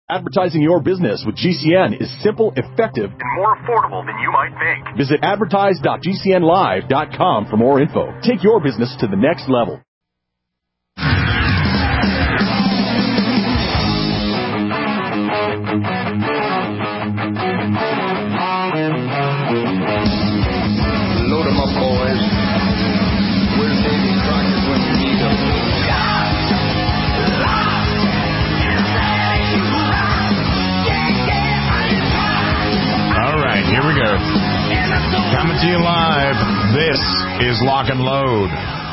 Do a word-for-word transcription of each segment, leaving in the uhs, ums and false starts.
Advertising your business with G C N is simple, effective, and more affordable than you might think. Visit advertise dot g c n live dot com for more info. Take your business to the next level. Load 'em up, boys. Where's Davy Crockett when you need him? All right, here we go. Coming to you live, this is Lock and Load.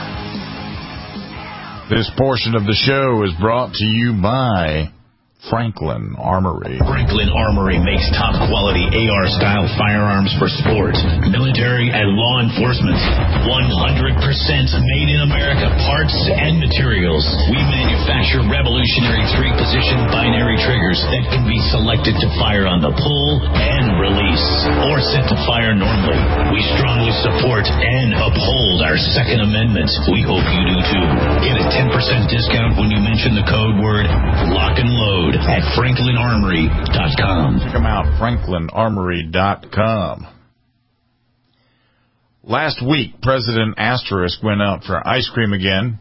This portion of the show is brought to you by Franklin Armory. Franklin Armory makes top-quality A R-style firearms for sport, military, and law enforcement. one hundred percent made in America parts and materials. We manufacture revolutionary three-position binary triggers that can be selected to fire on the pull and release, or set to fire normally. We strongly support and uphold our Second Amendment. We hope you do too. Get a ten percent discount when you mention the code word Lock and Load at franklin armory dot com. Check them out, franklin armory dot com. Last week, President Asterisk went out for ice cream again,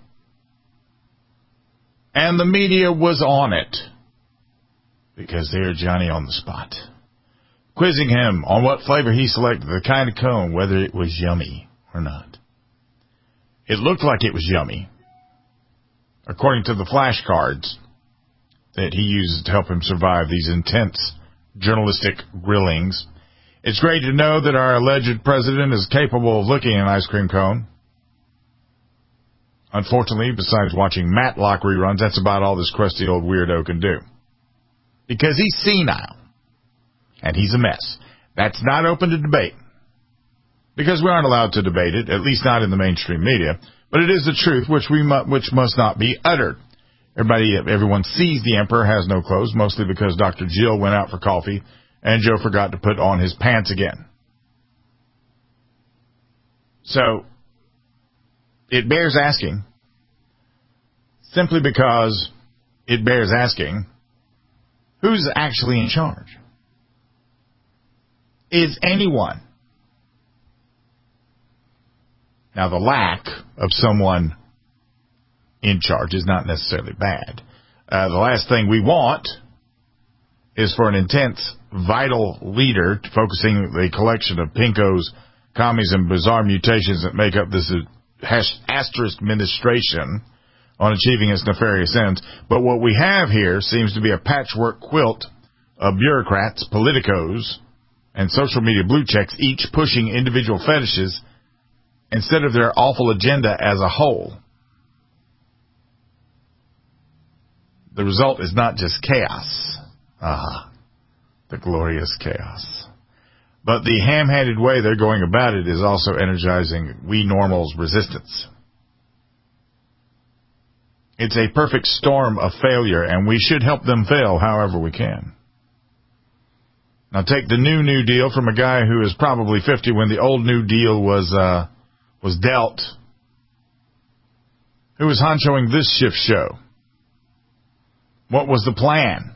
and the media was on it because they're Johnny on the spot, quizzing him on what flavor he selected, the kind of cone, whether it was yummy or not. It looked like it was yummy, according to the flashcards that he uses to help him survive these intense journalistic grillings. It's great to know that our alleged president is capable of licking an ice cream cone. Unfortunately, besides watching Matlock reruns, that's about all this crusty old weirdo can do. Because he's senile. And he's a mess. That's not open to debate. Because we aren't allowed to debate it, at least not in the mainstream media. But it is the truth which we mu- which must not be uttered. Everybody, everyone sees the emperor has no clothes, mostly because Doctor Jill went out for coffee and Joe forgot to put on his pants again. So, it bears asking, simply because it bears asking, who's actually in charge? Is anyone? Now, the lack of someone in charge is not necessarily bad. Uh, the last thing we want is for an intense, vital leader focusing the collection of pinkos, commies, and bizarre mutations that make up this asterisk administration on achieving its nefarious ends. But what we have here seems to be a patchwork quilt of bureaucrats, politicos, and social media blue checks, each pushing individual fetishes instead of their awful agenda as a whole. The result is not just chaos. Ah, the glorious chaos. But the ham-handed way they're going about it is also energizing we normals' resistance. It's a perfect storm of failure, and we should help them fail however we can. Now take the new New Deal from a guy who is probably fifty when the old New Deal was uh, was dealt. Who was honchoing this shift show? What was the plan?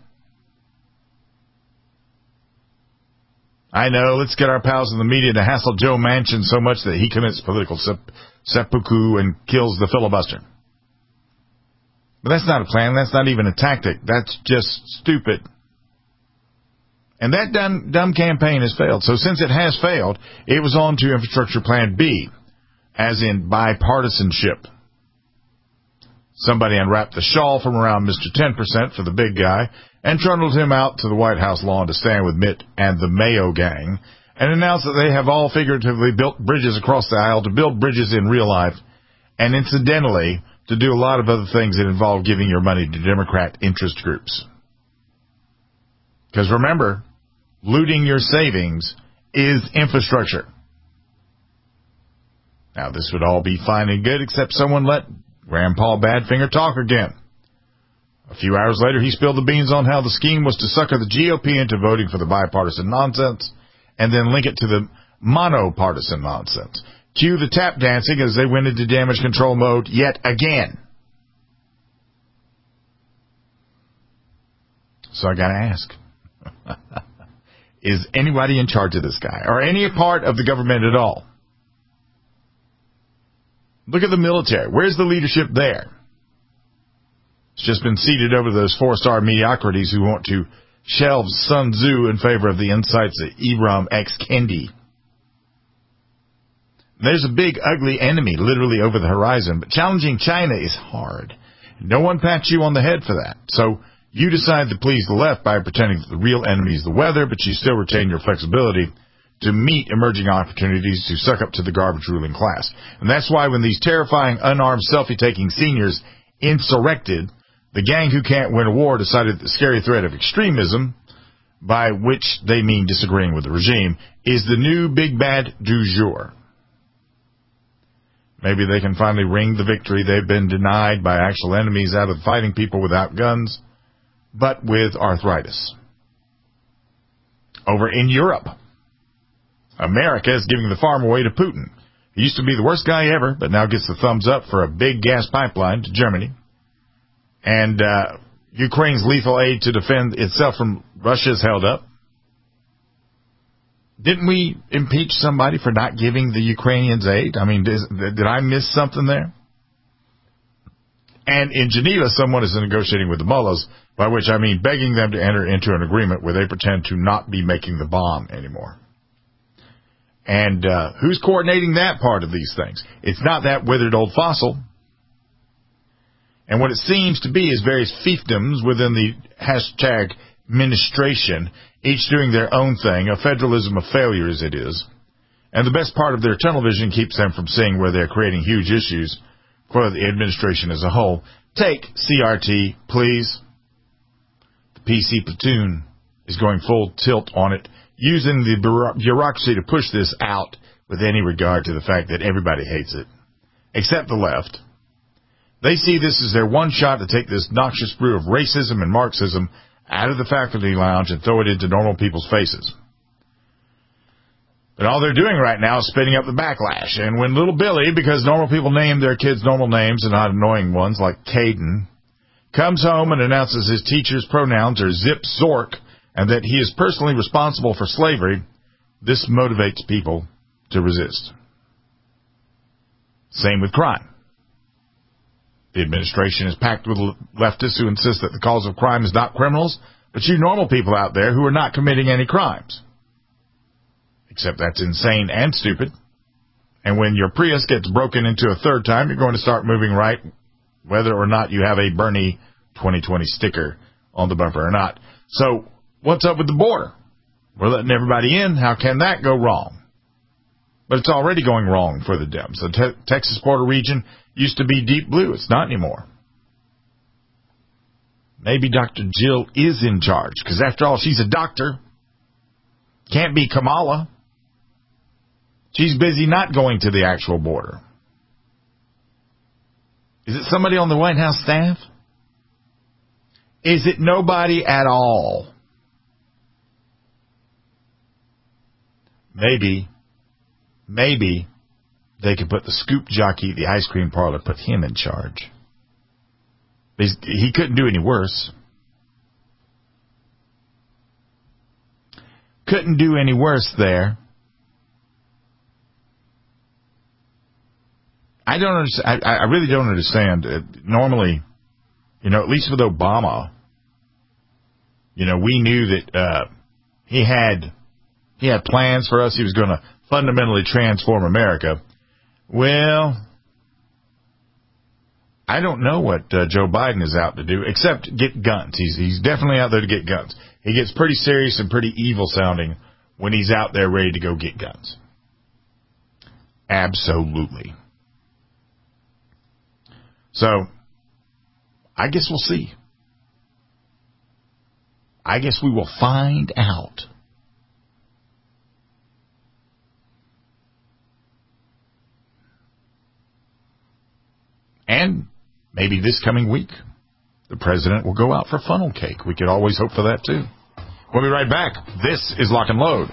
I know, let's get our pals in the media to hassle Joe Manchin so much that he commits political sep- seppuku and kills the filibuster. But that's not a plan. That's not even a tactic. That's just stupid. And that dumb, dumb campaign has failed. So since it has failed, it was on to Infrastructure Plan B, as in bipartisanship. Somebody unwrapped the shawl from around Mister ten percent for the big guy and trundled him out to the White House lawn to stand with Mitt and the Mayo gang and announced that they have all figuratively built bridges across the aisle to build bridges in real life and incidentally to do a lot of other things that involve giving your money to Democrat interest groups. Because remember, looting your savings is infrastructure. Now, this would all be fine and good except someone let Grandpa Badfinger talk again. A few hours later, he spilled the beans on how the scheme was to sucker the G O P into voting for the bipartisan nonsense and then link it to the monopartisan nonsense. Cue the tap dancing as they went into damage control mode yet again. So I got to ask, is anybody in charge of this guy or any part of the government at all? Look at the military. Where's the leadership there? It's just been seated over those four-star mediocrities who want to shelve Sun Tzu in favor of the insights of Ibram X. Kendi. There's a big, ugly enemy literally over the horizon, but challenging China is hard. No one pats you on the head for that. So you decide to please the left by pretending that the real enemy is the weather, but you still retain your flexibility to meet emerging opportunities to suck up to the garbage ruling class. And that's why when these terrifying, unarmed, selfie-taking seniors insurrected, the gang who can't win a war decided the scary threat of extremism, by which they mean disagreeing with the regime, is the new big bad du jour. Maybe they can finally wring the victory they've been denied by actual enemies out of fighting people without guns, but with arthritis. Over in Europe, America is giving the farm away to Putin. He used to be the worst guy ever, but now gets the thumbs up for a big gas pipeline to Germany. And uh, Ukraine's lethal aid to defend itself from Russia is held up. Didn't we impeach somebody for not giving the Ukrainians aid? I mean, did, did I miss something there? And in Geneva, someone is negotiating with the mullahs, by which I mean begging them to enter into an agreement where they pretend to not be making the bomb anymore. And uh, who's coordinating that part of these things? It's not that withered old fossil. And what it seems to be is various fiefdoms within the hashtag administration, each doing their own thing, a federalism of failure as it is. And the best part of their tunnel vision keeps them from seeing where they're creating huge issues for the administration as a whole. Take C R T, please. The P C platoon is going full tilt on it, using the bureaucracy to push this out with any regard to the fact that everybody hates it, except the left. They see this as their one shot to take this noxious brew of racism and Marxism out of the faculty lounge and throw it into normal people's faces. But all they're doing right now is spinning up the backlash. And when little Billy, because normal people name their kids normal names and not annoying ones like Caden, comes home and announces his teacher's pronouns are Zip Zork and that he is personally responsible for slavery, this motivates people to resist. Same with crime. The administration is packed with leftists who insist that the cause of crime is not criminals, but you normal people out there who are not committing any crimes. Except that's insane and stupid. And when your Prius gets broken into a third time, you're going to start moving right, whether or not you have a Bernie twenty twenty sticker on the bumper or not. So what's up with the border? We're letting everybody in. How can that go wrong? But it's already going wrong for the Dems. The te- Texas border region used to be deep blue. It's not anymore. Maybe Doctor Jill is in charge, because after all, she's a doctor. Can't be Kamala. She's busy not going to the actual border. Is it somebody on the White House staff? Is it nobody at all? Maybe, maybe they could put the scoop jockey at the ice cream parlor, put him in charge. He's, he couldn't do any worse. Couldn't do any worse there. I don't understand. I, I really don't understand. Uh, normally, you know, at least with Obama, you know, we knew that uh, he had he had plans for us. He was going to fundamentally transform America. Well, I don't know what uh, Joe Biden is out to do, except get guns. He's he's definitely out there to get guns. He gets pretty serious and pretty evil sounding when he's out there ready to go get guns. Absolutely. So, I guess we'll see. I guess we will find out. And maybe this coming week, the president will go out for funnel cake. We could always hope for that, too. We'll be right back. This is Lock and Load.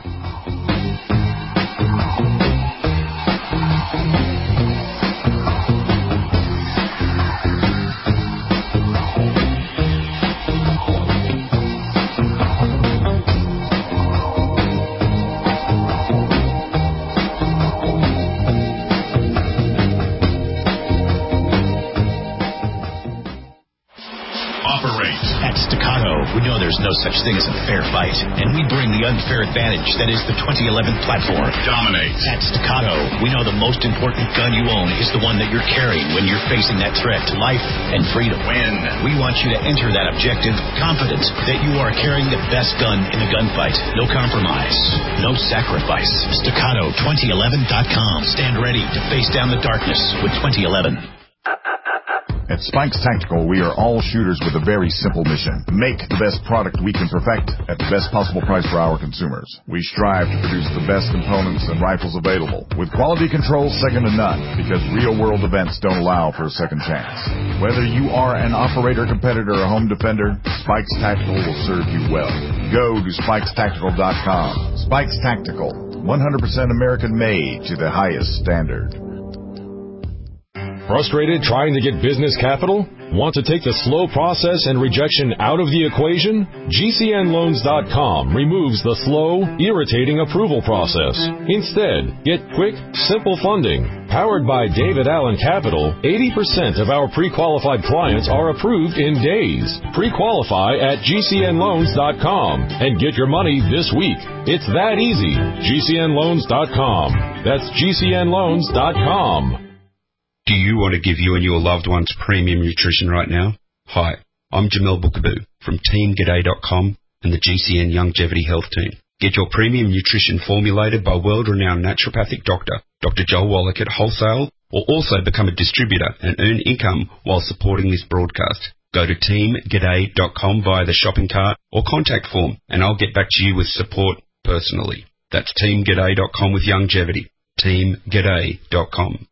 there's no such thing as a fair fight, and we bring the unfair advantage that is the twenty eleven platform. Dominate. At Staccato, we know the most important gun you own is the one that you're carrying when you're facing that threat to life and freedom. Win. We want you to enter that objective confident that you are carrying the best gun in the gunfight. No compromise. No sacrifice. Staccato twenty eleven dot com. Stand ready to face down the darkness with twenty eleven. At Spikes Tactical, we are all shooters with a very simple mission. Make the best product we can perfect at the best possible price for our consumers. We strive to produce the best components and rifles available, with quality control second to none, because real-world events don't allow for a second chance. Whether you are an operator, competitor, or home defender, Spikes Tactical will serve you well. Go to spikes tactical dot com. Spikes Tactical, one hundred percent American-made to the highest standard. Frustrated trying to get business capital? Want to take the slow process and rejection out of the equation? G C N loans dot com removes the slow, irritating approval process. Instead, get quick, simple funding. Powered by David Allen Capital, eighty percent of our pre-qualified clients are approved in days. Pre-qualify at G C N loans dot com and get your money this week. It's that easy. G C N loans dot com. That's G C N loans dot com. Do you want to give you and your loved ones premium nutrition right now? Hi, I'm Jamel Bookaboo from Team G'day dot com and the G C N Longevity Health Team. Get your premium nutrition formulated by world-renowned naturopathic doctor, Doctor Joel Wallach at Wholesale, or also become a distributor and earn income while supporting this broadcast. Go to Team G'day dot com via the shopping cart or contact form, and I'll get back to you with support personally. That's Team G'day dot com with Longevity. Team G'day dot com.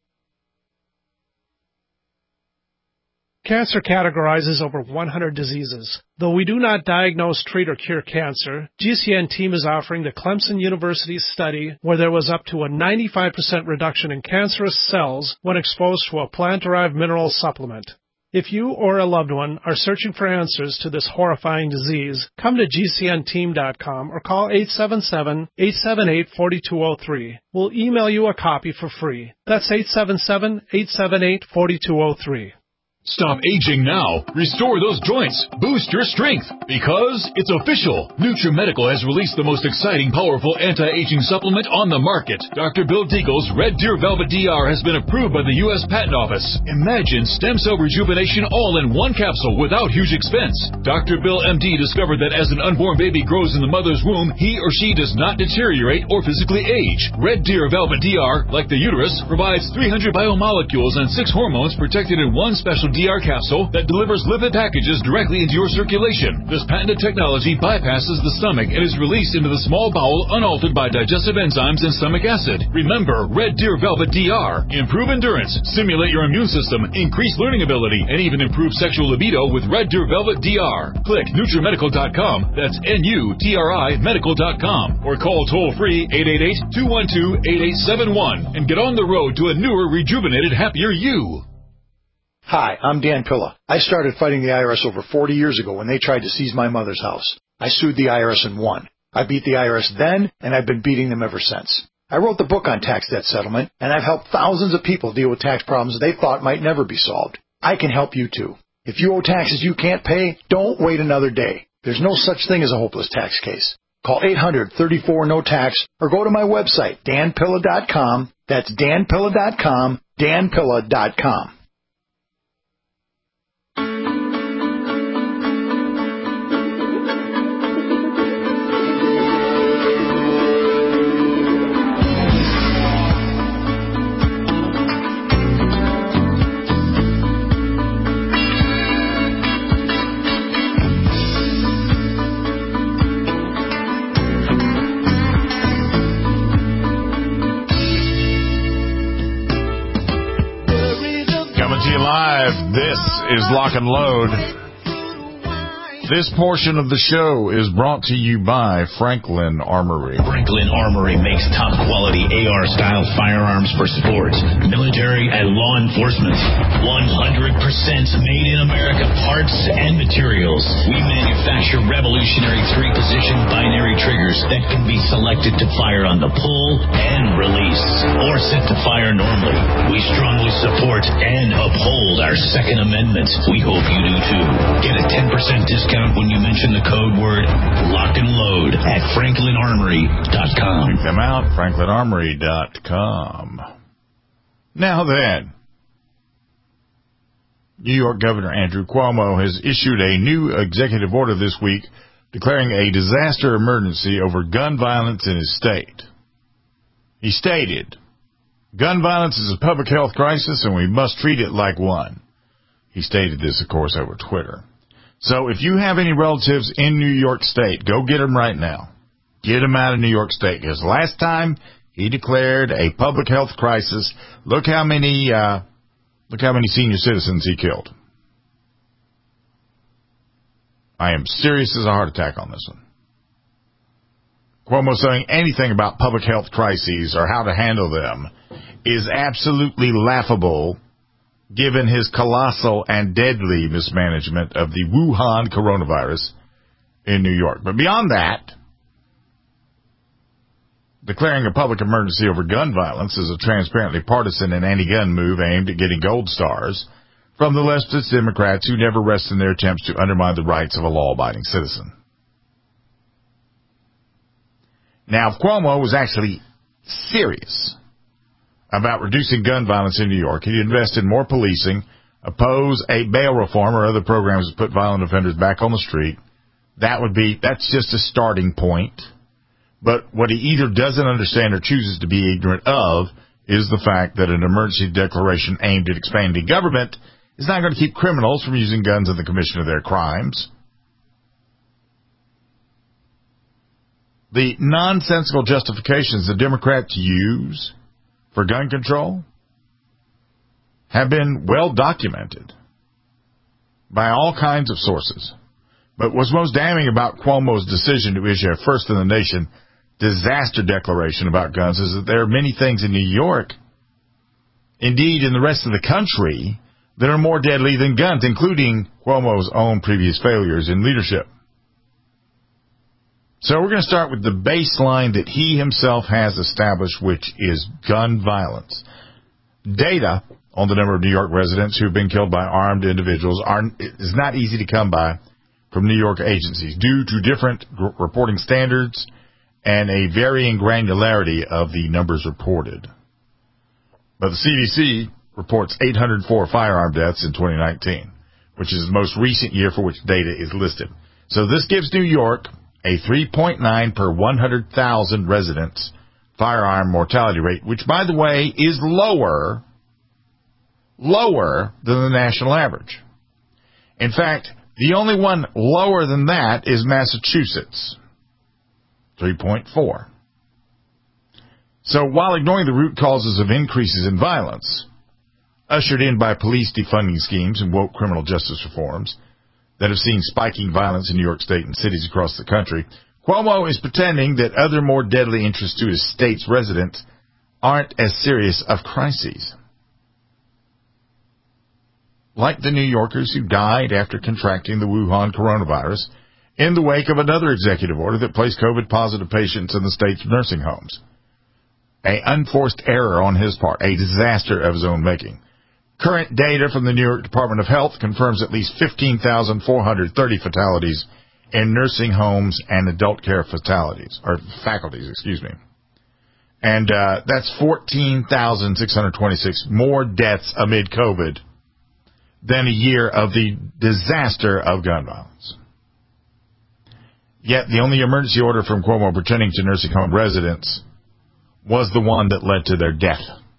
Cancer categorizes over one hundred diseases. Though we do not diagnose, treat, or cure cancer, G C N team is offering the Clemson University study where there was up to a ninety-five percent reduction in cancerous cells when exposed to a plant-derived mineral supplement. If you or a loved one are searching for answers to this horrifying disease, come to G C N team dot com or call eight seven seven, eight seven eight, four two zero three. We'll email you a copy for free. That's eight seven seven, eight seven eight, four two zero three. Stop aging now. Restore those joints. Boost your strength. Because it's official. NutriMedical has released the most exciting, powerful anti-aging supplement on the market. Doctor Bill Deagle's Red Deer Velvet D R has been approved by the U S Patent Office. Imagine stem cell rejuvenation all in one capsule without huge expense. Doctor Bill M D discovered that as an unborn baby grows in the mother's womb, he or she does not deteriorate or physically age. Red Deer Velvet D R, like the uterus, provides three hundred biomolecules and six hormones protected in one special D R capsule that delivers lipid packages directly into your circulation. This patented technology bypasses the stomach and is released into the small bowel unaltered by digestive enzymes and stomach acid. Remember, Red Deer Velvet D R. Improve endurance, stimulate your immune system, increase learning ability, and even improve sexual libido with Red Deer Velvet D R. Click Nutri Medical dot com, that's N U T R I Medical dot com, or call toll-free eight eight eight, two one two, eight eight seven one and get on the road to a newer, rejuvenated, happier you. Hi, I'm Dan Pilla. I started fighting the I R S over forty years ago when they tried to seize my mother's house. I sued the I R S and won. I beat the I R S then, and I've been beating them ever since. I wrote the book on tax debt settlement, and I've helped thousands of people deal with tax problems they thought might never be solved. I can help you too. If you owe taxes you can't pay, don't wait another day. There's no such thing as a hopeless tax case. Call eight hundred, thirty-four, no tax or go to my website, Dan Pilla dot com. That's Dan Pilla dot com, Dan Pilla dot com. This is Lock and Load. This portion of the show is brought to you by Franklin Armory. Franklin Armory makes top-quality A R-style firearms for sports, military, and law enforcement. one hundred percent made in America parts and materials. We manufacture revolutionary three-position binary triggers that can be selected to fire on the pull and release, or set to fire normally. We strongly support and uphold our Second Amendment. We hope you do too. Get a ten percent discount discount when you mention the code word Lock and Load at franklin armory dot com. Check them out, franklin armory dot com. Now then, New York Governor Andrew Cuomo has issued a new executive order this week declaring a disaster emergency over gun violence in his state. He stated, "Gun violence is a public health crisis and we must treat it like one." He stated this, of course, over Twitter. So if you have any relatives in New York State, go get them right now. Get them out of New York State. Because last time he declared a public health crisis, look how many, uh, look how many senior citizens he killed. I am serious as a heart attack on this one. Cuomo saying anything about public health crises or how to handle them is absolutely laughable given his colossal and deadly mismanagement of the Wuhan coronavirus in New York. But beyond that, declaring a public emergency over gun violence is a transparently partisan and anti-gun move aimed at getting gold stars from the leftist Democrats who never rest in their attempts to undermine the rights of a law-abiding citizen. Now, if Cuomo was actually serious about reducing gun violence in New York, he'd invest in more policing, oppose a bail reform or other programs that put violent offenders back on the street. That would be, that's just a starting point. But what he either doesn't understand or chooses to be ignorant of is the fact that an emergency declaration aimed at expanding government is not going to keep criminals from using guns in the commission of their crimes. The nonsensical justifications the Democrats use for gun control have been well documented by all kinds of sources. But what's most damning about Cuomo's decision to issue a first-in-the-nation disaster declaration about guns is that there are many things in New York, indeed in the rest of the country, that are more deadly than guns, including Cuomo's own previous failures in leadership. So we're going to start with the baseline that he himself has established, which is gun violence. Data on the number of New York residents who have been killed by armed individuals are, is not easy to come by from New York agencies due to different g- reporting standards and a varying granularity of the numbers reported. But the C D C reports eight hundred four firearm deaths in twenty nineteen, which is the most recent year for which data is listed. So this gives New York a three point nine per one hundred thousand residents firearm mortality rate, which, by the way, is lower, lower than the national average. In fact, the only one lower than that is Massachusetts, three point four. So while ignoring the root causes of increases in violence, ushered in by police defunding schemes and woke criminal justice reforms that have seen spiking violence in New York State and cities across the country, Cuomo is pretending that other more deadly interests to his state's residents aren't as serious of crises. Like the New Yorkers who died after contracting the Wuhan coronavirus in the wake of another executive order that placed COVID-positive patients in the state's nursing homes. An unforced error on his part, a disaster of his own making. Current data from the New York Department of Health confirms at least fifteen thousand four hundred thirty fatalities in nursing homes and adult care fatalities, or faculties, excuse me. And uh, that's fourteen thousand six hundred twenty-six more deaths amid COVID than a year of the disaster of gun violence. Yet the only emergency order from Cuomo pertaining to nursing home residents was the one that led to their death.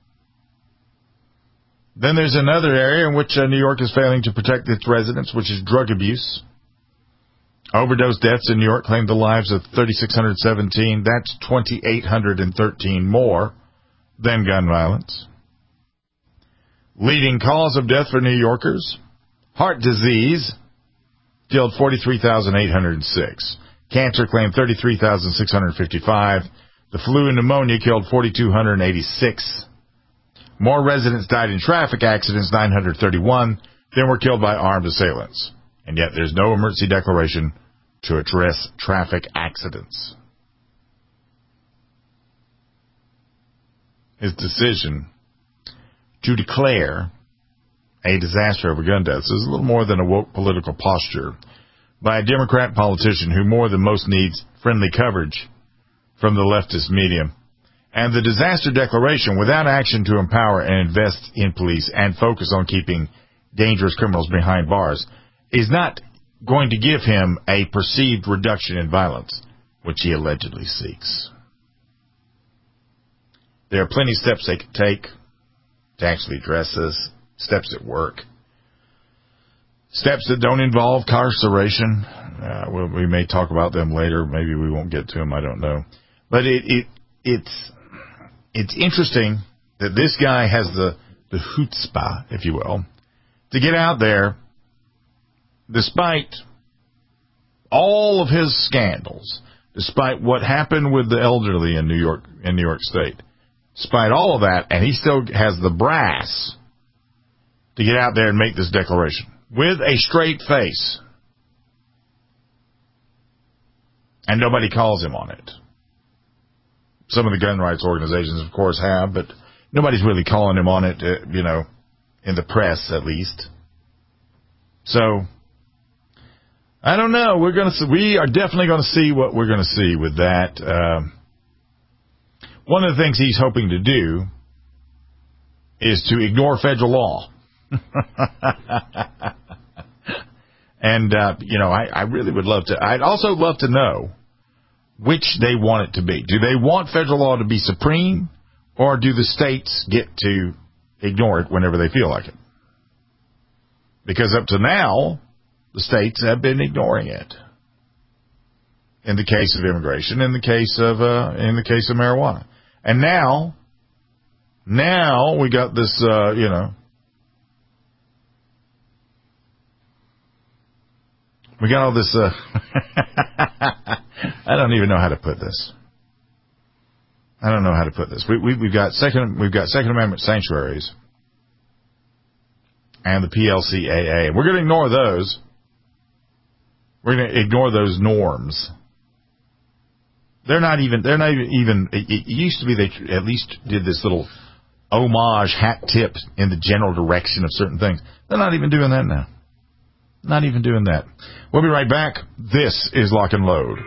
Then there's another area in which uh, New York is failing to protect its residents, which is drug abuse. Overdose deaths in New York claimed the lives of three thousand six hundred seventeen. That's two thousand eight hundred thirteen more than gun violence. Leading cause of death for New Yorkers, heart disease, killed forty-three thousand eight hundred six. Cancer claimed thirty-three thousand six hundred fifty-five. The flu and pneumonia killed four thousand two hundred eighty-six. More residents died in traffic accidents, nine hundred thirty-one, than were killed by armed assailants. And yet there's no emergency declaration to address traffic accidents. His decision to declare a disaster over gun deaths is a little more than a woke political posture by a Democrat politician who more than most needs friendly coverage from the leftist media. And the disaster declaration, without action to empower and invest in police and focus on keeping dangerous criminals behind bars, is not going to give him a perceived reduction in violence, which he allegedly seeks. There are plenty of steps they could take to actually address this, steps that work. Steps that don't involve incarceration. Uh, we, we may talk about them later. Maybe we won't get to them. I don't know. But it, it it's it's interesting that this guy has the, the chutzpah, if you will, to get out there, despite all of his scandals, despite what happened with the elderly in New York in New York State, despite all of that, and he still has the brass to get out there and make this declaration with a straight face. And nobody calls him on it. Some of the gun rights organizations, of course, have, but nobody's really calling him on it, uh, you know, in the press at least. So, I don't know. We're going to we are definitely going to see what we're going to see with that. Um, one of the things he's hoping to do is to ignore federal law. And, uh, you know, I, I really would love to. I'd also love to know which they want it to be. Do they want federal law to be supreme, or do the states get to ignore it whenever they feel like it? Because up to now, the states have been ignoring it. In the case of immigration, in the case of uh, in the case of marijuana, and now, now we got this, uh, you know. We got all this, uh, I don't even know how to put this. I don't know how to put this. We, we, we've got second, we've got Second Amendment sanctuaries and the P L C A A. We're going to ignore those. We're going to ignore those norms. They're not even, they're not even, even it, it used to be they at least did this little homage hat tip in the general direction of certain things. They're not even doing that now. Not even doing that. We'll be right back. This is Lock and Load.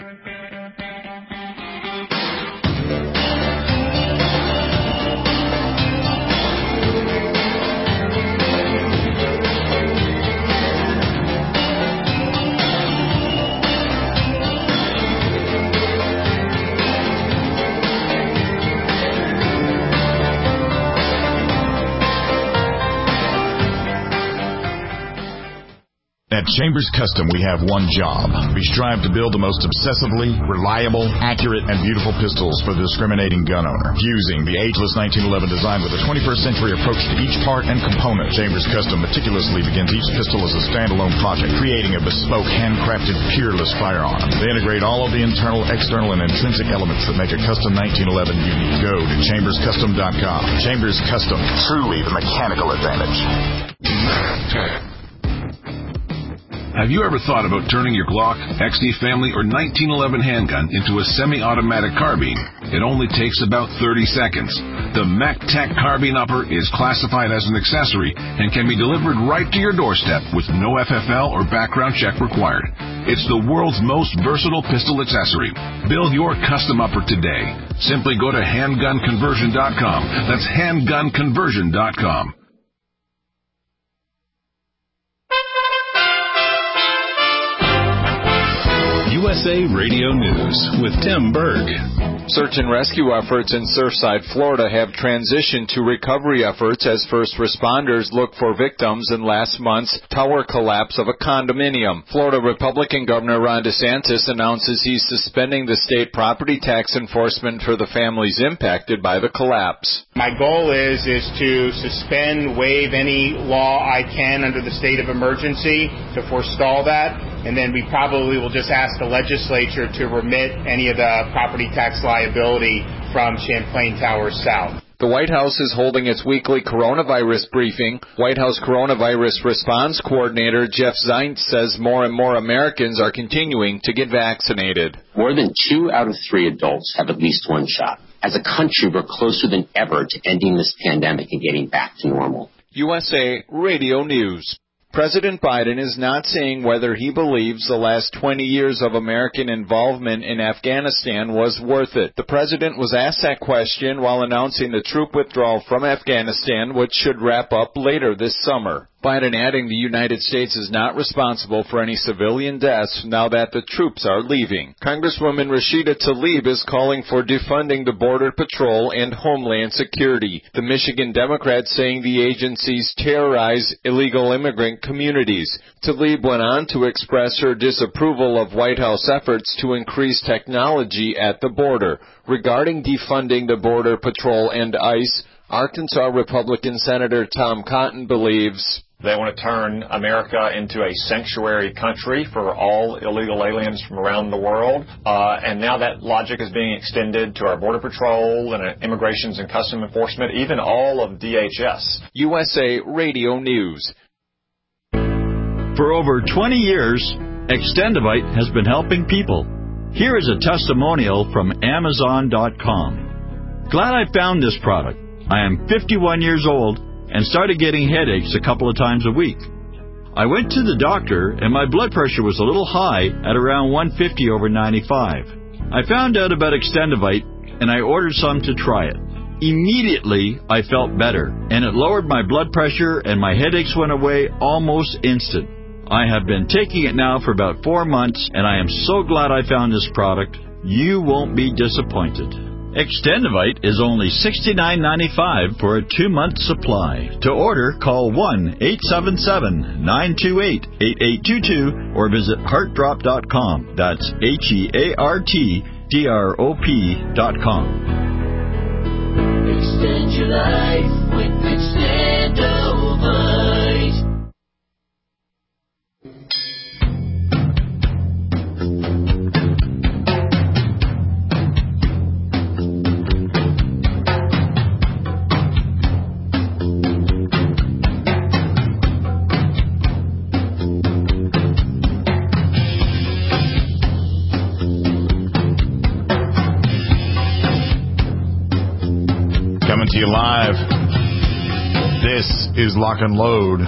At Chambers Custom, we have one job. We strive to build the most obsessively reliable, accurate, and beautiful pistols for the discriminating gun owner. Fusing the ageless nineteen eleven design with a twenty-first century approach to each part and component, Chambers Custom meticulously begins each pistol as a standalone project, creating a bespoke, handcrafted, peerless firearm. They integrate all of the internal, external, and intrinsic elements that make a custom nineteen eleven unique. Go to chambers custom dot com. Chambers Custom, truly the mechanical advantage. Have you ever thought about turning your Glock, X D Family, or nineteen eleven handgun into a semi-automatic carbine? It only takes about thirty seconds. The MacTac Carbine Upper is classified as an accessory and can be delivered right to your doorstep with no F F L or background check required. It's the world's most versatile pistol accessory. Build your custom upper today. Simply go to handgun conversion dot com. That's handgun conversion dot com. U S A Radio News with Tim Berg. Search and rescue efforts in Surfside, Florida have transitioned to recovery efforts as first responders look for victims in last month's tower collapse of a condominium. Florida Republican Governor Ron DeSantis announces he's suspending the state property tax enforcement for the families impacted by the collapse. My goal is is to suspend, waive any law I can under the state of emergency to forestall that, and then we probably will just ask the legislature to remit any of the property tax liability from Champlain Towers South. The White House is holding its weekly coronavirus briefing. White House Coronavirus Response Coordinator Jeff Zients says more and more Americans are continuing to get vaccinated. More than two out of three adults have at least one shot. As a country, we're closer than ever to ending this pandemic and getting back to normal. U S A Radio News. President Biden is not saying whether he believes the last twenty years of American involvement in Afghanistan was worth it. The president was asked that question while announcing the troop withdrawal from Afghanistan, which should wrap up later this summer. Biden adding the United States is not responsible for any civilian deaths now that the troops are leaving. Congresswoman Rashida Tlaib is calling for defunding the Border Patrol and Homeland Security. The Michigan Democrat saying the agencies terrorize illegal immigrant communities. Tlaib went on to express her disapproval of White House efforts to increase technology at the border. Regarding defunding the Border Patrol and ICE, Arkansas Republican Senator Tom Cotton believes they want to turn America into a sanctuary country for all illegal aliens from around the world. Uh, and now that logic is being extended to our Border Patrol and uh, Immigrations and Customs Enforcement, even all of D H S. U S A Radio News. For over twenty years, Extendivite has been helping people. Here is a testimonial from Amazon dot com. Glad I found this product. I am fifty-one years old and started getting headaches a couple of times a week. I went to the doctor and my blood pressure was a little high at around one fifty over ninety-five. I found out about Extendivite and I ordered some to try it. Immediately, I felt better and it lowered my blood pressure and my headaches went away almost instant. I have been taking it now for about four months and I am so glad I found this product. You won't be disappointed. Extendivite is only sixty-nine ninety-five for a two-month supply. To order, call one eight seven seven, nine two eight, eight eight two two or visit heart drop dot com. That's H E A R T D R O P dot com. Extend your life with Extendivite. Coming to you live. This is Lock and Load.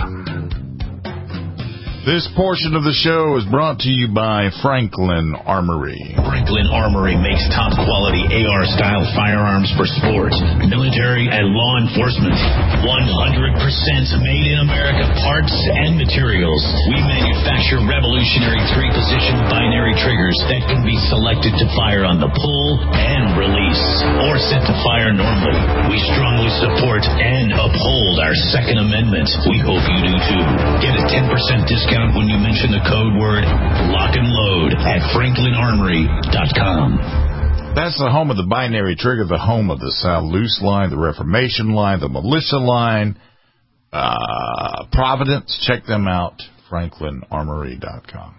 This portion of the show is brought to you by Franklin Armory. Franklin Armory makes top-quality A R-style firearms for sport, military, and law enforcement. one hundred percent made in America parts and materials. We manufacture revolutionary three-position binary triggers that can be selected to fire on the pull and release, or set to fire normally. We strongly support and uphold our Second Amendment. We hope you do too. Get a ten percent discount when you mention the code word Lock and Load at franklin armory dot com. That's the home of the binary trigger, the home of the Sal Luce line, the Reformation line, the Militia line, uh, Providence. Check them out, franklin armory dot com.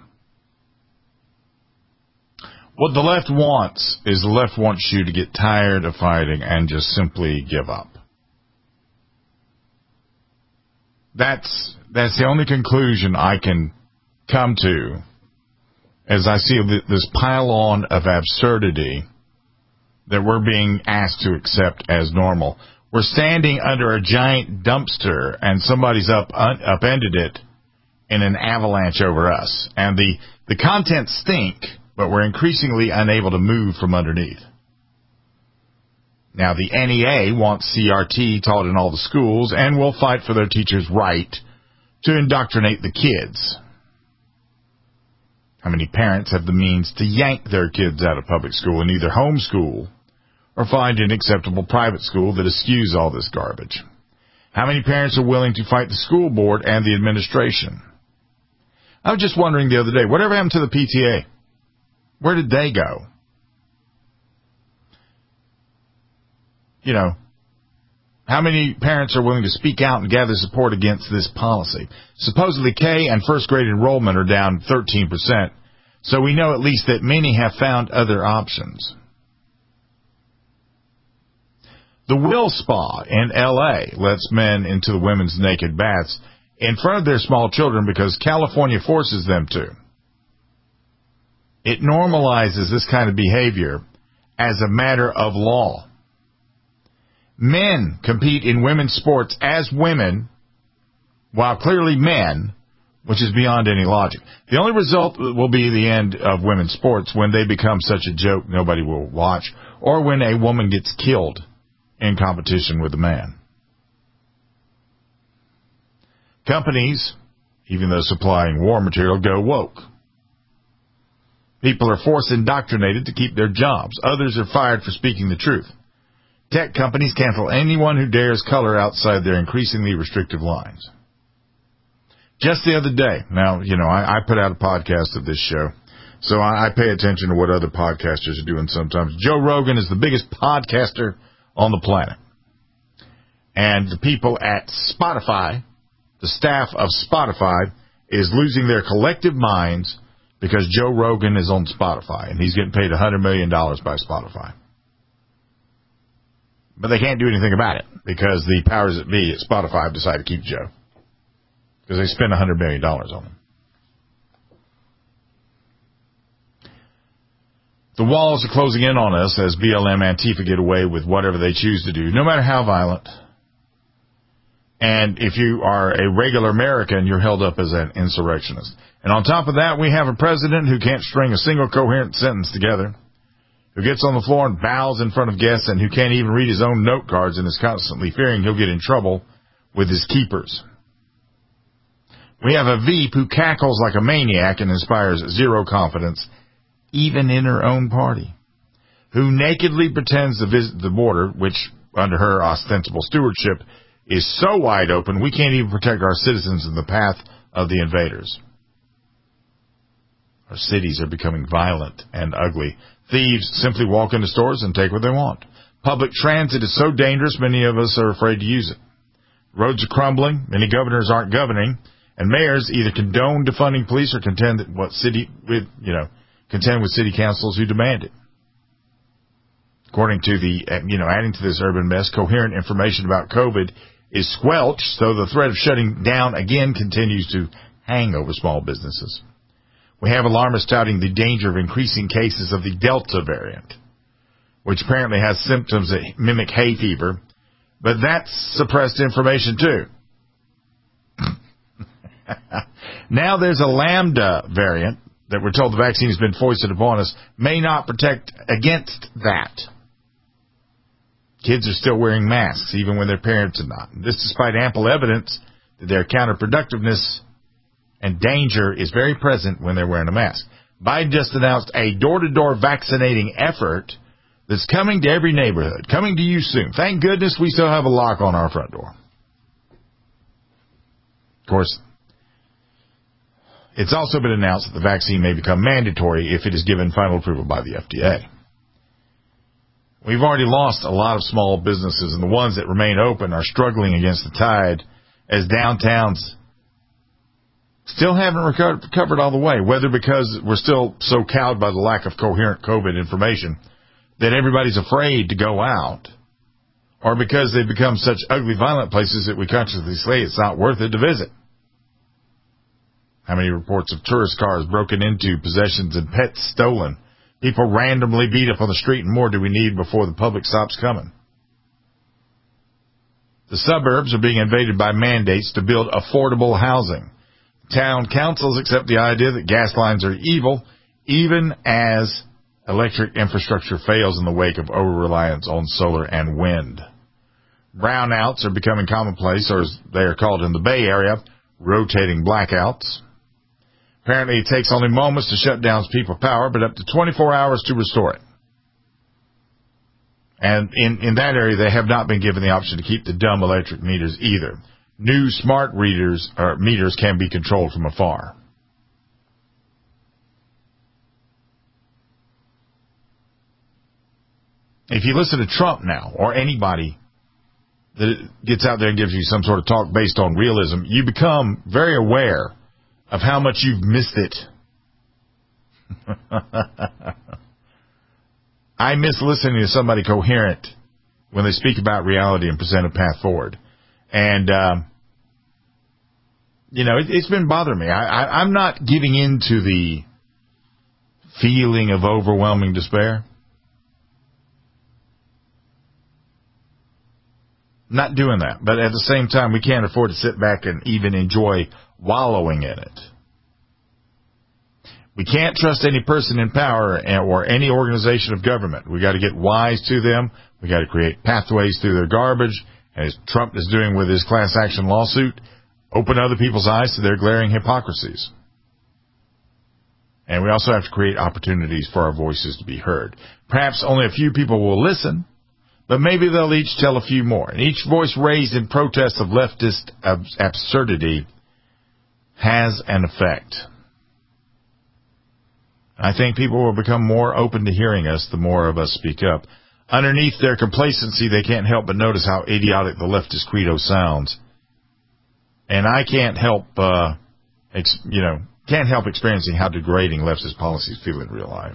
What the left wants is the left wants you to get tired of fighting and just simply give up. That's that's the only conclusion I can come to as I see this pile-on of absurdity that we're being asked to accept as normal. We're standing under a giant dumpster and somebody's up un, upended it in an avalanche over us. And the, the contents stink, but we're increasingly unable to move from underneath. Now, the N E A wants C R T taught in all the schools and will fight for their teachers' right to indoctrinate the kids. How many parents have the means to yank their kids out of public school and either homeschool or find an acceptable private school that eschews all this garbage? How many parents are willing to fight the school board and the administration? I was just wondering the other day, whatever happened to the P T A? Where did they go? You know, how many parents are willing to speak out and gather support against this policy? Supposedly K and first grade enrollment are down thirteen percent, so we know at least that many have found other options. The Will Spa in L A lets men into the women's naked baths in front of their small children because California forces them to. It normalizes this kind of behavior as a matter of law. Men compete in women's sports as women, while clearly men which is beyond any logic. The only result will be the end of women's sports when they become such a joke nobody will watch, or when a woman gets killed in competition with a man. Companies, even though supplying war material, go woke. People are force indoctrinated to keep their jobs. Others are fired for speaking the truth. Tech companies cancel anyone who dares color outside their increasingly restrictive lines. Just the other day, now, you know, I, I put out a podcast of this show, so I, I pay attention to what other podcasters are doing sometimes. Joe Rogan is the biggest podcaster on the planet. And the people at Spotify, the staff of Spotify, is losing their collective minds because Joe Rogan is on Spotify, and he's getting paid one hundred million dollars by Spotify. But they can't do anything about it because the powers that be at Spotify have decided to keep Joe because they spend one hundred million dollars on him. The walls are closing in on us as B L M Antifa get away with whatever they choose to do, no matter how violent. And if you are a regular American, you're held up as an insurrectionist. And on top of that, we have a president who can't string a single coherent sentence together, who gets on the floor and bows in front of guests, and who can't even read his own note cards and is constantly fearing he'll get in trouble with his keepers. We have a Veep who cackles like a maniac and inspires zero confidence, even in her own party, who nakedly pretends to visit the border, which, under her ostensible stewardship, is so wide open we can't even protect our citizens in the path of the invaders. Our cities are becoming violent and ugly. Thieves simply walk into stores and take what they want. Public transit is so dangerous, many of us are afraid to use it. Roads are crumbling, many governors aren't governing, and mayors either condone defunding police or contend that what city with you know contend with city councils who demand it. According to the you know adding to this urban mess, coherent information about COVID is squelched, so the threat of shutting down again continues to hang over small businesses. We have alarmists touting the danger of increasing cases of the Delta variant, which apparently has symptoms that mimic hay fever, but that's suppressed information too. Now there's a Lambda variant that we're told the vaccine has been foisted upon us may not protect against that. Kids are still wearing masks, even when their parents are not. This despite ample evidence that their counterproductiveness and danger is very present when they're wearing a mask. Biden just announced a door-to-door vaccinating effort that's coming to every neighborhood, coming to you soon. Thank goodness we still have a lock on our front door. Of course, it's also been announced that the vaccine may become mandatory if it is given final approval by the F D A. We've already lost a lot of small businesses, and the ones that remain open are struggling against the tide as downtowns still haven't recovered all the way, whether because we're still so cowed by the lack of coherent COVID information that everybody's afraid to go out, or because they've become such ugly, violent places that we consciously say it's not worth it to visit. How many reports of tourist cars broken into, possessions and pets stolen, people randomly beat up on the street, and more do we need before the public stops coming? The suburbs are being invaded by mandates to build affordable housing. Town councils accept the idea that gas lines are evil, even as electric infrastructure fails in the wake of over-reliance on solar and wind. Brownouts are becoming commonplace, or as they are called in the Bay Area, rotating blackouts. Apparently it takes only moments to shut down people's power, but up to twenty-four hours to restore it. And in, in that area, they have not been given the option to keep the dumb electric meters either. New smart readers or meters can be controlled from afar. If you listen to Trump now, or anybody that gets out there and gives you some sort of talk based on realism, you become very aware of how much you've missed it. I miss listening to somebody coherent when they speak about reality and present a path forward. And, um, you know, it, it's been bothering me. I, I, I'm not giving in to the feeling of overwhelming despair. Not doing that. But at the same time, we can't afford to sit back and even enjoy wallowing in it. We can't trust any person in power or any organization of government. We got to get wise to them. We got to create pathways through their garbage, as Trump is doing with his class action lawsuit. Open other people's eyes to their glaring hypocrisies. And we also have to create opportunities for our voices to be heard. Perhaps only a few people will listen, but maybe they'll each tell a few more. And each voice raised in protest of leftist ab- absurdity has an effect. I think people will become more open to hearing us the more of us speak up. Underneath their complacency, they can't help but notice how idiotic the leftist credo sounds. And I can't help, uh, ex- you know, can't help experiencing how degrading leftist policies feel in real life.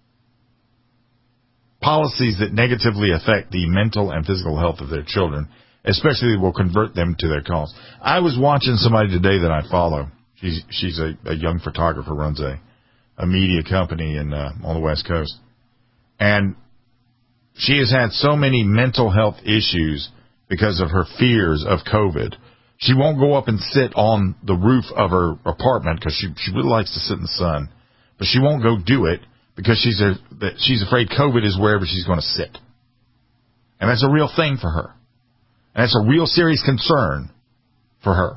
Policies that negatively affect the mental and physical health of their children, especially will convert them to their cause. I was watching somebody today that I follow. She's she's a, a young photographer, runs a, a media company in uh, on the West Coast. And she has had so many mental health issues because of her fears of COVID. She won't go up and sit on the roof of her apartment because she, she really likes to sit in the sun. But she won't go do it because she's a, that she's afraid COVID is wherever she's going to sit. And that's a real thing for her. And that's a real serious concern for her.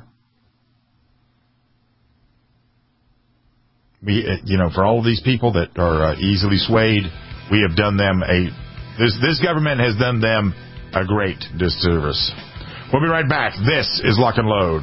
We, you know, for all of these people that are uh, easily swayed, we have done them a, this, this government has done them a great disservice. We'll be right back. This is Lock and Load.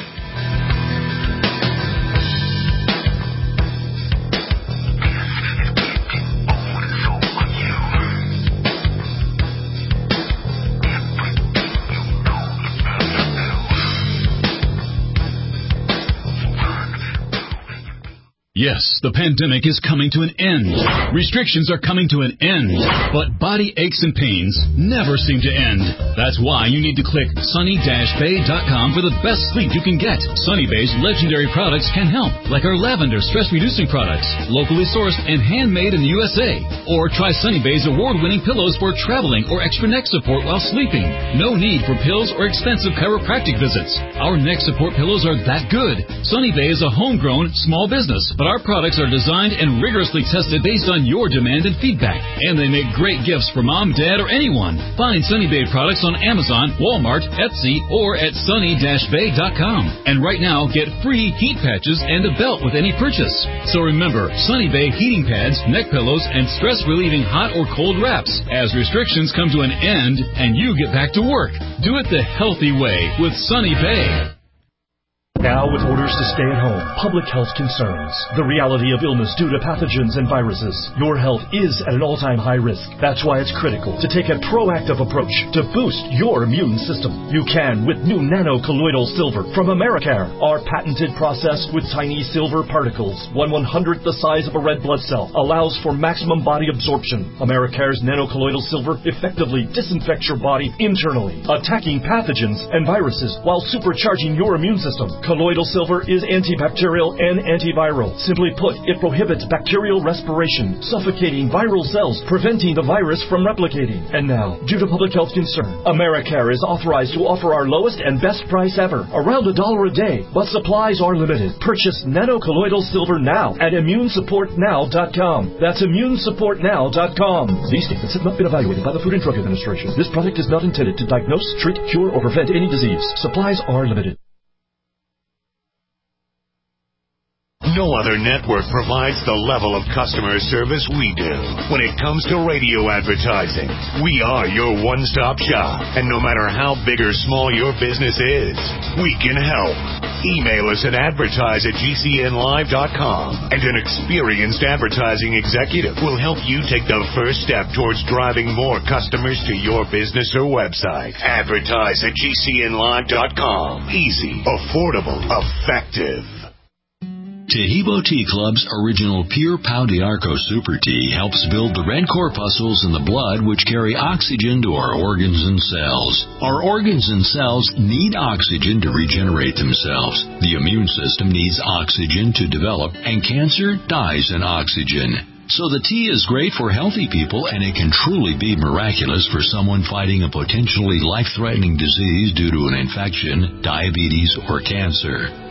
Yes, the pandemic is coming to an end. Restrictions are coming to an end. But body aches and pains never seem to end. That's why you need to click sunny dash bay dot com for the best sleep you can get. Sunny Bay's legendary products can help, like our lavender stress-reducing products, locally sourced and handmade in the U S A. Or try Sunny Bay's award-winning pillows for traveling or extra neck support while sleeping. No need for pills or expensive chiropractic visits. Our neck support pillows are that good. Sunny Bay is a homegrown small business, but our products are designed and rigorously tested based on your demand and feedback. And they make great gifts for mom, dad, or anyone. Find Sunny Bay products on Amazon, Walmart, Etsy, or at sunny dash bay dot com. And right now, get free heat patches and a belt with any purchase. So remember, Sunny Bay heating pads, neck pillows, and stress-relieving hot or cold wraps. As restrictions come to an end and you get back to work, do it the healthy way with Sunny Bay. Now, with orders to stay at home, public health concerns, the reality of illness due to pathogens and viruses, your health is at an all-time high risk. That's why it's critical to take a proactive approach to boost your immune system. You can with new nano-colloidal silver from Americare. Our patented process with tiny silver particles, one one-hundredth the size of a red blood cell, allows for maximum body absorption. Americare's nano-colloidal silver effectively disinfects your body internally, attacking pathogens and viruses while supercharging your immune system. Colloidal silver is antibacterial and antiviral. Simply put, it prohibits bacterial respiration, suffocating viral cells, preventing the virus from replicating. And now, due to public health concern, Americare is authorized to offer our lowest and best price ever, around a dollar a day, but supplies are limited. Purchase nano-colloidal silver now at immune support now dot com. That's immune support now dot com. These statements have not been evaluated by the Food and Drug Administration. This product is not intended to diagnose, treat, cure, or prevent any disease. Supplies are limited. No other network provides the level of customer service we do. When it comes to radio advertising, we are your one-stop shop. And no matter how big or small your business is, we can help. Email us at advertise at G C N live dot com, and an experienced advertising executive will help you take the first step towards driving more customers to your business or website. Advertise at G C N live dot com. Easy, affordable, effective. Tahibo Tea Club's original Pure Pau d'Arco Super Tea helps build the red corpuscles in the blood which carry oxygen to our organs and cells. Our organs and cells need oxygen to regenerate themselves. The immune system needs oxygen to develop, and cancer dies in oxygen. So the tea is great for healthy people, and it can truly be miraculous for someone fighting a potentially life-threatening disease due to an infection, diabetes, or cancer.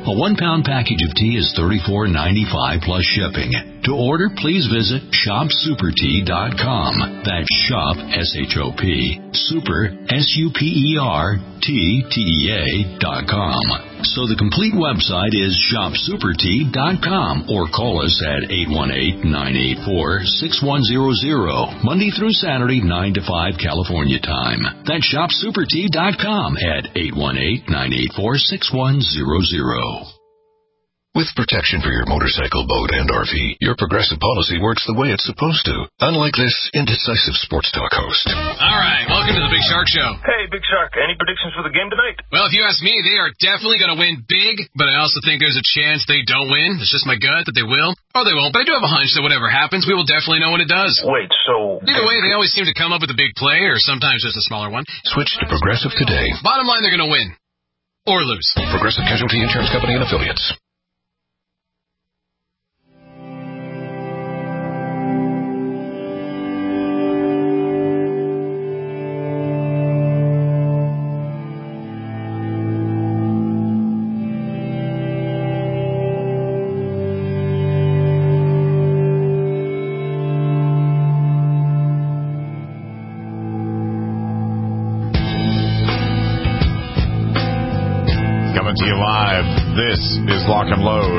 A one-pound package of tea is thirty-four ninety-five plus shipping. To order, please visit shop super tea dot com. That's shop, S H O P, super, S U P E R, T, T E A dot com. So the complete website is shop super tea dot com or call us at eight one eight, nine eight four, six one zero zero, Monday through Saturday, nine to five California time. That's shop super tea dot com at eight one eight, nine eight four, six one zero zero. With protection for your motorcycle, boat, and R V, your Progressive policy works the way it's supposed to. Unlike this indecisive sports talk host. All right, welcome to the Big Shark Show. Hey, Big Shark, any predictions for the game tonight? Well, if you ask me, they are definitely going to win big, but I also think there's a chance they don't win. It's just my gut that they will, or they won't. But I do have a hunch that whatever happens, we will definitely know when it does. Wait, so... Either way, they always seem to come up with a big play, or sometimes just a smaller one. Switch to Progressive today. Bottom line, they're going to win. Or lose. Progressive Casualty Insurance Company and Affiliates. This is Lock and Load.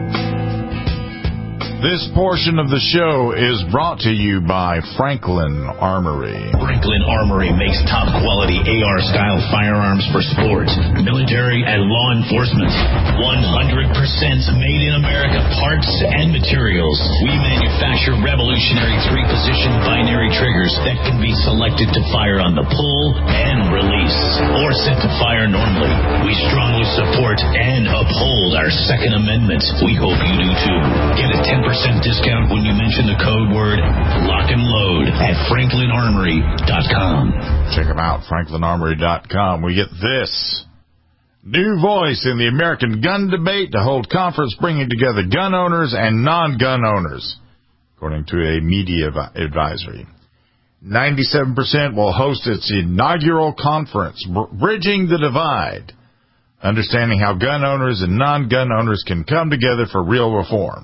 This portion of the show is brought to you by Franklin Armory. Franklin Armory makes top-quality A R-style firearms for sport, military, and law enforcement. one hundred percent made in America parts and materials. We manufacture revolutionary three-position binary triggers that can be selected to fire on the pull and release, or set to fire normally. We strongly support and uphold our Second Amendment. We hope you do too. Get a ten percent discount when you mention the code word Lock and Load at franklin armory dot com. Check them out, franklin armory dot com. We get this new voice in the American gun debate to hold conference bringing together gun owners and non-gun owners, according to a media advisory. ninety-seven percent will host its inaugural conference, Bridging the Divide, understanding how gun owners and non-gun owners can come together for real reform.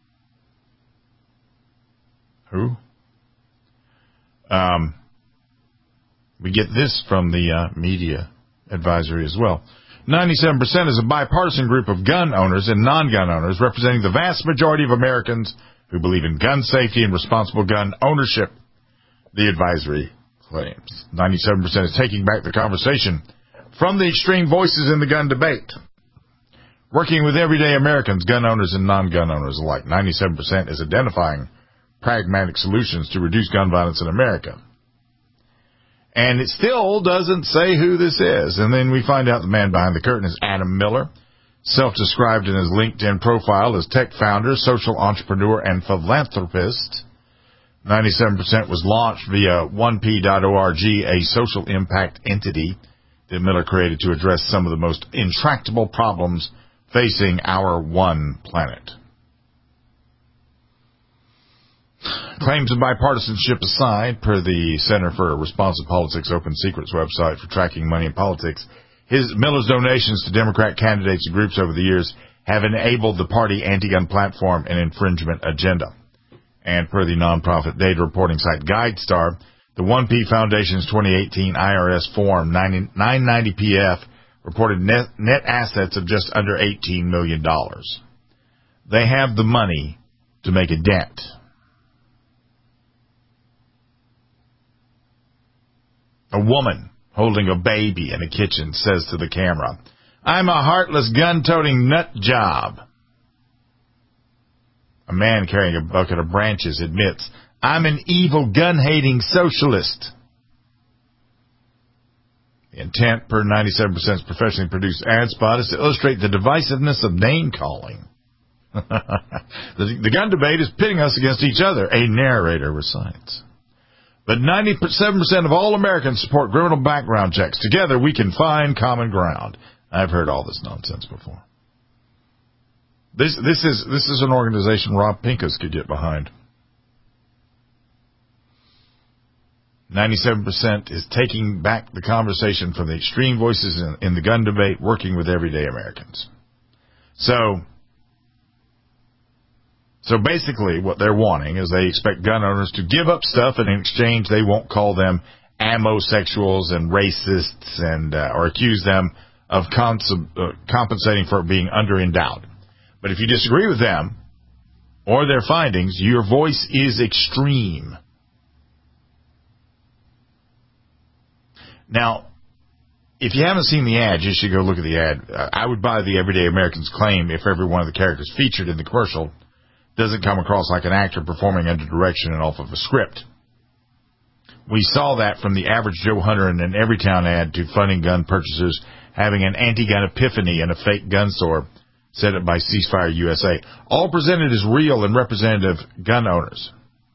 Who? Um, we get this from the uh, media advisory as well. ninety-seven percent is a bipartisan group of gun owners and non-gun owners representing the vast majority of Americans who believe in gun safety and responsible gun ownership, the advisory claims. ninety-seven percent is taking back the conversation from the extreme voices in the gun debate. Working with everyday Americans, gun owners and non-gun owners alike. ninety-seven percent is identifying pragmatic solutions to reduce gun violence in America. And it still doesn't say who this is. And then we find out the man behind the curtain is Adam Miller, self-described in his LinkedIn profile as tech founder, social entrepreneur, and philanthropist. ninety-seven percent was launched via one p dot org, a social impact entity that Miller created to address some of the most intractable problems facing our one planet. Claims of bipartisanship aside, per the Center for Responsive Politics Open Secrets website for tracking money in politics, his Miller's donations to Democrat candidates and groups over the years have enabled the party anti-gun platform and infringement agenda. And per the nonprofit data reporting site GuideStar, the one P Foundation's twenty eighteen I R S Form nine ninety P F reported net, net assets of just under eighteen million dollars. They have the money to make a dent. A woman holding a baby in a kitchen says to the camera, "I'm a heartless gun-toting nut job." A man carrying a bucket of branches admits, "I'm an evil gun-hating socialist." The intent per ninety-seven percent professionally produced ad spot is to illustrate the divisiveness of name-calling. the, the gun debate is pitting us against each other, a narrator recites. But ninety-seven percent of all Americans support criminal background checks. Together, we can find common ground. I've heard all this nonsense before. This this is this is an organization Rob Pincus could get behind. ninety-seven percent is taking back the conversation from the extreme voices in, in the gun debate, working with everyday Americans. So, so basically what they're wanting is they expect gun owners to give up stuff, and in exchange they won't call them ammosexuals and racists and uh, or accuse them of cons- uh, compensating for being underendowed. But if you disagree with them or their findings, your voice is extreme. Now, if you haven't seen the ad, you should go look at the ad. Uh, I would buy the Everyday American's claim if every one of the characters featured in the commercial doesn't come across like an actor performing under direction and off of a script. We saw that from the average Joe Hunter in an Everytown ad to funding gun purchasers having an anti-gun epiphany in a fake gun store set up by Ceasefire U S A. All presented as real and representative gun owners.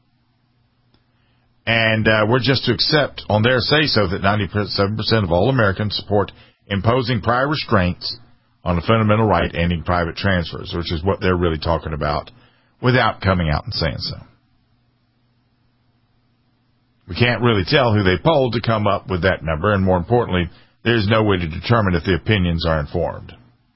And uh, we're just to accept on their say-so that ninety-seven percent of all Americans support imposing prior restraints on a fundamental right, ending private transfers, which is what they're really talking about without coming out and saying so. We can't really tell who they polled to come up with that number, and more importantly, there's no way to determine if the opinions are informed.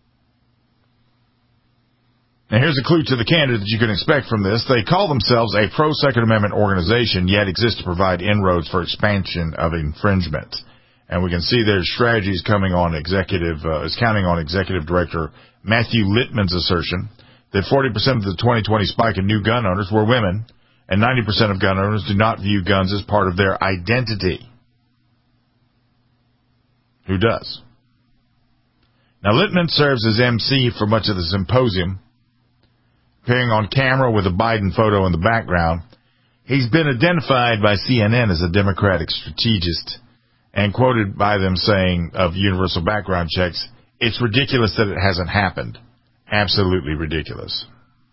Now, here's a clue to the candidate that you can expect from this. They call themselves a pro-Second Amendment organization, yet exist to provide inroads for expansion of infringement. And we can see their strategies coming on executive, uh, is counting on Executive Director Matthew Littman's assertion that forty percent of the twenty twenty spike in new gun owners were women, and ninety percent of gun owners do not view guns as part of their identity. Who does? Now, Littman serves as M C for much of the symposium, appearing on camera with a Biden photo in the background. He's been identified by C N N as a Democratic strategist and quoted by them saying of universal background checks, "It's ridiculous that it hasn't happened." Absolutely ridiculous.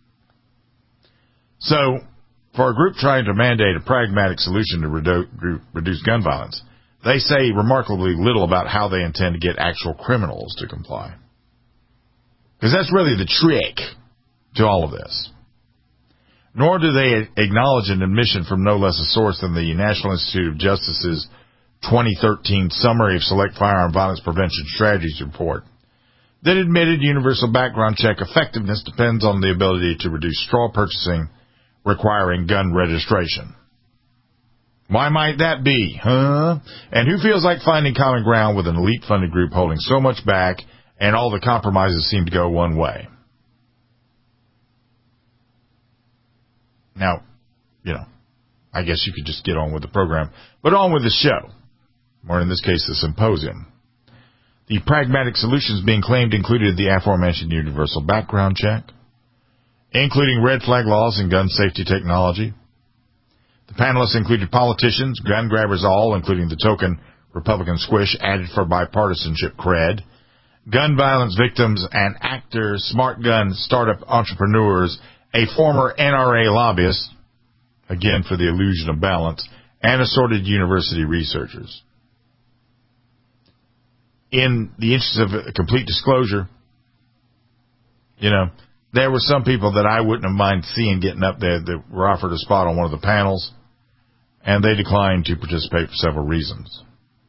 So, for a group trying to mandate a pragmatic solution to redu- reduce gun violence, they say remarkably little about how they intend to get actual criminals to comply. Because that's really the trick to all of this. Nor do they acknowledge an admission from no less a source than the National Institute of Justice's twenty thirteen Summary of Select Firearm Violence Prevention Strategies report that admitted universal background check effectiveness depends on the ability to reduce straw purchasing requiring gun registration. Why might that be, huh? And who feels like finding common ground with an elite-funded group holding so much back and all the compromises seem to go one way? Now, you know, I guess you could just get on with the program, but on with the show, or in this case, the symposium. The pragmatic solutions being claimed included the aforementioned universal background check, including red flag laws and gun safety technology. The panelists included politicians, gun grabbers all, including the token Republican squish added for bipartisanship cred, gun violence victims and actors, smart gun startup entrepreneurs, a former N R A lobbyist, again for the illusion of balance, and assorted university researchers. In the interest of complete disclosure, you know, there were some people that I wouldn't have minded seeing getting up there that were offered a spot on one of the panels, and they declined to participate for several reasons.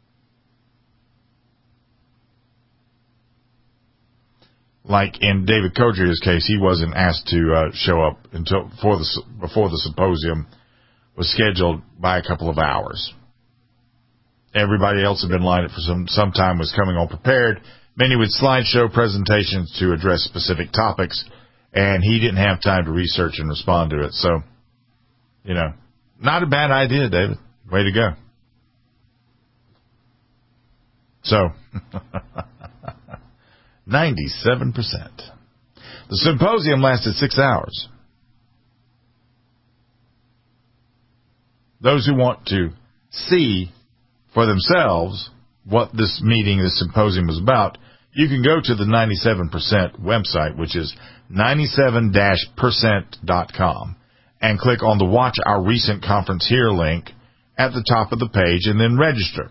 Like in David Kodria's case, he wasn't asked to uh, show up until before the, before the symposium was scheduled by a couple of hours. Everybody else had been lined up for some, some time, was coming on prepared, many with slideshow presentations to address specific topics, and he didn't have time to research and respond to it. So, you know, not a bad idea, David. Way to go. So, ninety-seven percent. The symposium lasted six hours. Those who want to see for themselves what this meeting, this symposium was about, you can go to the ninety-seven percent website, which is ninety-seven percent dot com, and click on the Watch Our Recent Conference Here link at the top of the page and then register.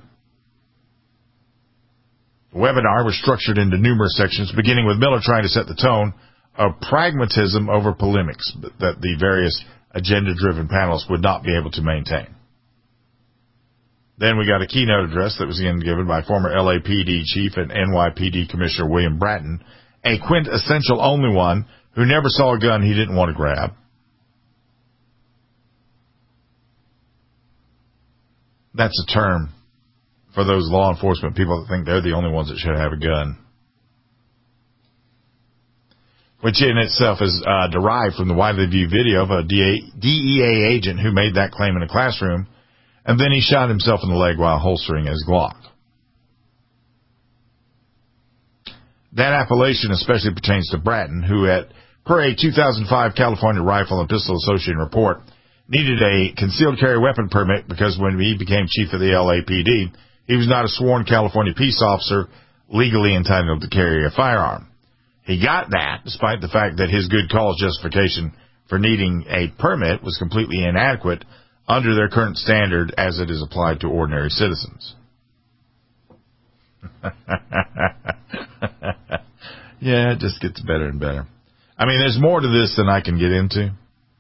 The webinar was structured into numerous sections, beginning with Miller trying to set the tone of pragmatism over polemics that the various agenda-driven panelists would not be able to maintain. Then we got a keynote address that was again given by former L A P D Chief and N Y P D Commissioner William Bratton a quintessential only one who never saw a gun he didn't want to grab. That's a term for those law enforcement people that think they're the only ones that should have a gun, which in itself is uh, derived from the widely viewed video of a D E A agent who made that claim in a classroom, and then he shot himself in the leg while holstering his Glock. That appellation especially pertains to Bratton, who, at per a two thousand five California Rifle and Pistol Association report, needed a concealed carry weapon permit because when he became chief of the L A P D, he was not a sworn California peace officer legally entitled to carry a firearm. He got that despite the fact that his good cause justification for needing a permit was completely inadequate under their current standard as it is applied to ordinary citizens. Yeah, it just gets better and better. I mean, there's more to this than I can get into.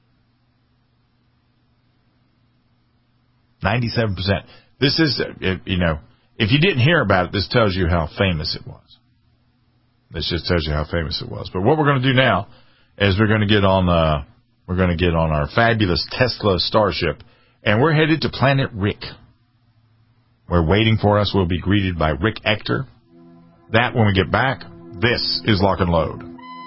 ninety-seven percent. This is, you know, if you didn't hear about it, this tells you how famous it was. This just tells you how famous it was. But what we're going to do now is we're going to get on, uh, we're going to get on our fabulous Tesla Starship, and we're headed to Planet Rick. Where waiting for us will be greeted by Rick Ector. That when we get back. This is Lock and Load.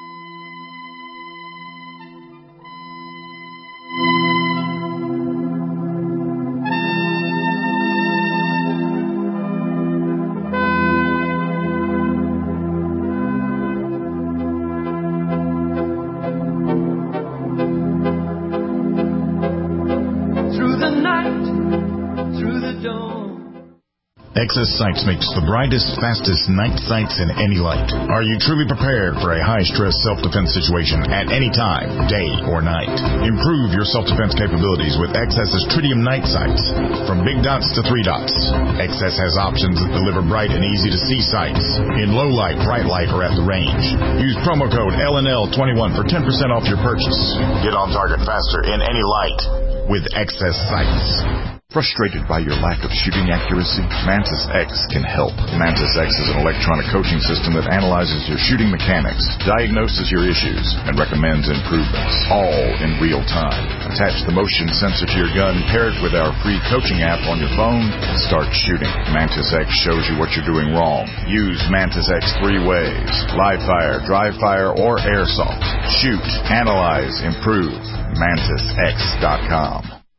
Excess Sights makes the brightest, fastest night sights in any light. Are you truly prepared for a high-stress self-defense situation at any time, day or night? Improve your self-defense capabilities with Excess's Tritium night sights. From big dots to three dots, Excess has options that deliver bright and easy-to-see sights in low light, bright light, or at the range. Use promo code L N L twenty-one for ten percent off your purchase. Get on target faster in any light with Excess Sights. Frustrated by your lack of shooting accuracy? Mantis X can help. Mantis X is an electronic coaching system that analyzes your shooting mechanics, diagnoses your issues, and recommends improvements, all in real time. Attach the motion sensor to your gun, pair it with our free coaching app on your phone, and start shooting. Mantis X shows you what you're doing wrong. Use Mantis X three ways: live fire, dry fire, or airsoft. Shoot, analyze, improve. Mantis X dot com.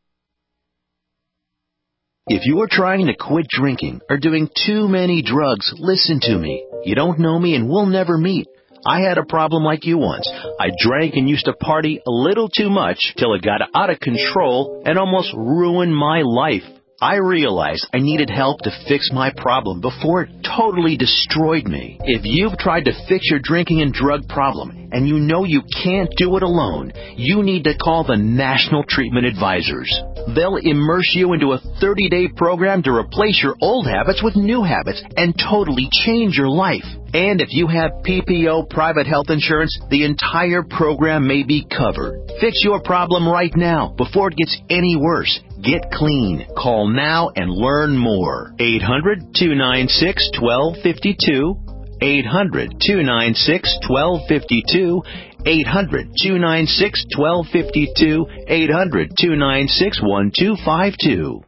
If you are trying to quit drinking or doing too many drugs, listen to me. You don't know me and we'll never meet. I had a problem like you once. I drank and used to party a little too much till it got out of control and almost ruined my life. I realized I needed help to fix my problem before it totally destroyed me. If you've tried to fix your drinking and drug problem and you know you can't do it alone, you need to call the National Treatment Advisors. They'll immerse you into a thirty-day program to replace your old habits with new habits and totally change your life. And if you have P P O private health insurance, the entire program may be covered. Fix your problem right now before it gets any worse. Get clean. Call now and learn more. eight hundred, two nine six, one two five two. eight hundred, two nine six, one two five two. eight hundred, two nine six, one two five two. eight hundred, two nine six, one two five two.